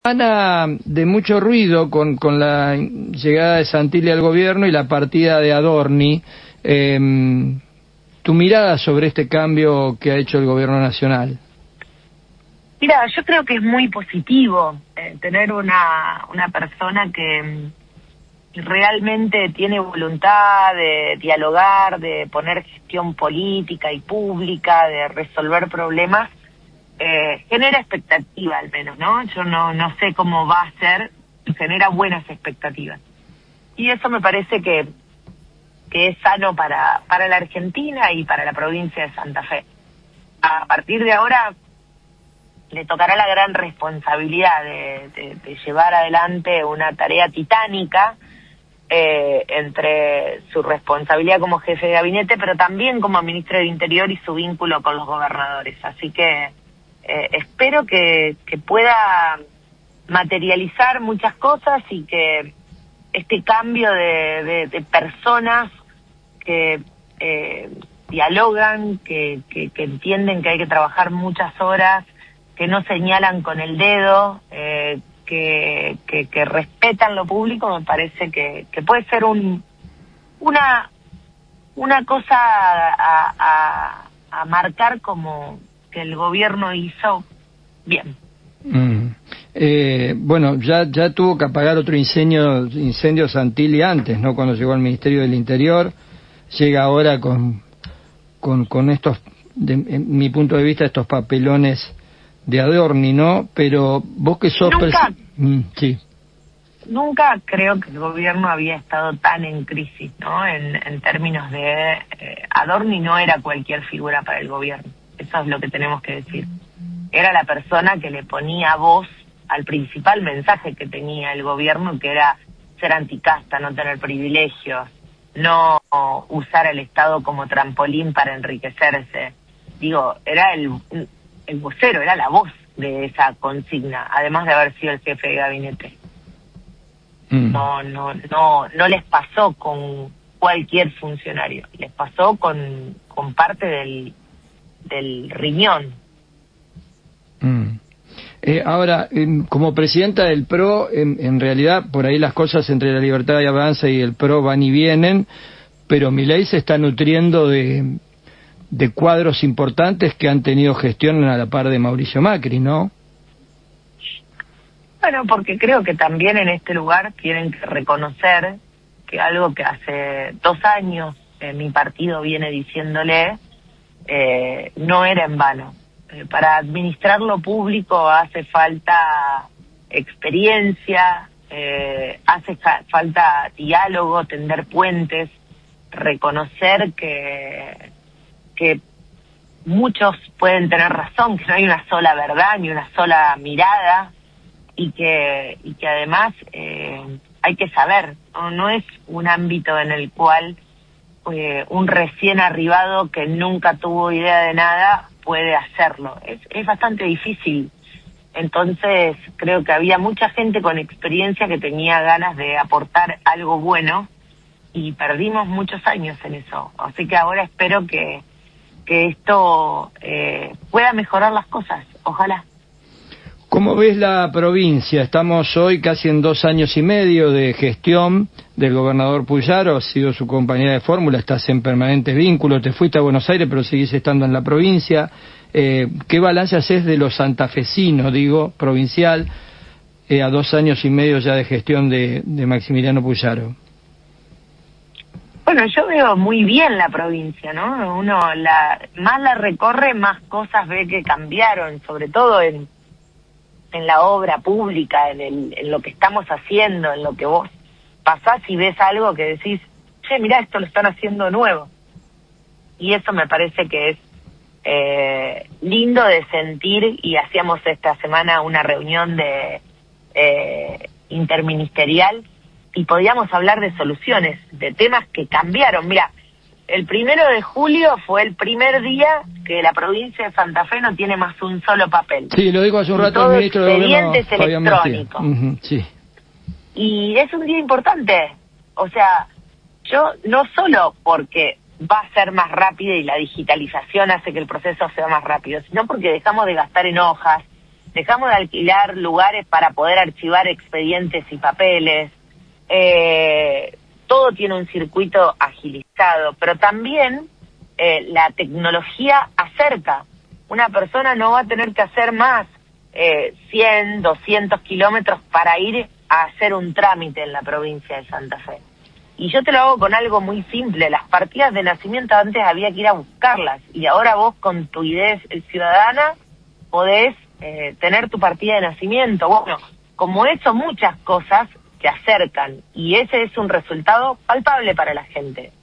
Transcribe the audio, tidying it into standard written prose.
Semana de mucho ruido con la llegada de Santilli al gobierno y la partida de Adorni. Tu mirada sobre este cambio que ha hecho el gobierno nacional. Mira, yo creo que es muy positivo tener una persona que realmente tiene voluntad de dialogar, de poner gestión política y pública, de resolver problemas. Genera expectativa al menos, ¿no? Yo no sé cómo va a ser, genera buenas expectativas. Y eso me parece que es sano para la Argentina y para la provincia de Santa Fe. A partir de ahora le tocará la gran responsabilidad de llevar adelante una tarea titánica entre su responsabilidad como jefe de gabinete, pero también como ministro del Interior y su vínculo con los gobernadores. Así que espero que pueda materializar muchas cosas y que este cambio de personas que dialogan, que entienden que hay que trabajar muchas horas, que no señalan con el dedo, que respetan lo público, me parece que puede ser una cosa a marcar como que el gobierno hizo bien. Bueno, ya tuvo que apagar otro incendio Santilli antes, ¿no? Cuando llegó al Ministerio del Interior, llega ahora con estos, en mi punto de vista, estos papelones de Adorni, ¿no? Pero vos que sos... Sí. Nunca creo que el gobierno había estado tan en crisis, ¿no? En términos de... Adorni no era cualquier figura para el gobierno. Eso es lo que tenemos que decir. Era la persona que le ponía voz al principal mensaje que tenía el gobierno, que era ser anticasta, no tener privilegios, no usar el Estado como trampolín para enriquecerse. Digo, era el vocero, era la voz de esa consigna, además de haber sido el jefe de gabinete. No les pasó con cualquier funcionario, les pasó con parte del riñón. Ahora, como presidenta del PRO, en realidad, por ahí las cosas entre la Libertad y Avanza y el PRO van y vienen, pero Milei se está nutriendo de cuadros importantes que han tenido gestión a la par de Mauricio Macri, ¿no? Bueno, porque creo que también en este lugar tienen que reconocer que algo que hace 2 años mi partido viene diciéndole no era en vano. Para administrar lo público hace falta experiencia, hace falta diálogo, tender puentes, reconocer que muchos pueden tener razón, que no hay una sola verdad ni una sola mirada y que además hay que saber, no es un ámbito en el cual un recién arribado que nunca tuvo idea de nada puede hacerlo. Es bastante difícil. Entonces creo que había mucha gente con experiencia que tenía ganas de aportar algo bueno y perdimos muchos años en eso. Así que ahora espero que esto pueda mejorar las cosas. Ojalá. ¿Cómo ves la provincia? Estamos hoy casi en 2 años y medio de gestión del gobernador Puyaro, has sido su compañera de fórmula, estás en permanente vínculo, te fuiste a Buenos Aires pero seguís estando en la provincia. ¿Qué balance haces de los santafesinos, provincial, a 2 años y medio ya de gestión de Maximiliano Puyaro? Bueno, yo veo muy bien la provincia, ¿no? Uno más la recorre, más cosas ve que cambiaron, sobre todo en la obra pública, en lo que estamos haciendo, en lo que vos pasás y ves algo que decís, che, mirá, esto lo están haciendo nuevo. Y eso me parece que es lindo de sentir, y hacíamos esta semana una reunión interministerial y podíamos hablar de soluciones, de temas que cambiaron. Mira, el 1 de julio fue el primer día que la provincia de Santa Fe no tiene más un solo papel. Sí, lo dijo hace un rato el ministro de Gobierno, Fabián Martínez. Sí. Y es un día importante. O sea, yo no solo porque va a ser más rápido y la digitalización hace que el proceso sea más rápido, sino porque dejamos de gastar en hojas, dejamos de alquilar lugares para poder archivar expedientes y papeles, todo tiene un circuito agilizado, pero también la tecnología acerca. Una persona no va a tener que hacer más 100, 200 kilómetros para ir a hacer un trámite en la provincia de Santa Fe. Y yo te lo hago con algo muy simple. Las partidas de nacimiento antes había que ir a buscarlas, y ahora vos con tu idea ciudadana podés tener tu partida de nacimiento. Bueno, como eso, muchas cosas que acercan, y ese es un resultado palpable para la gente.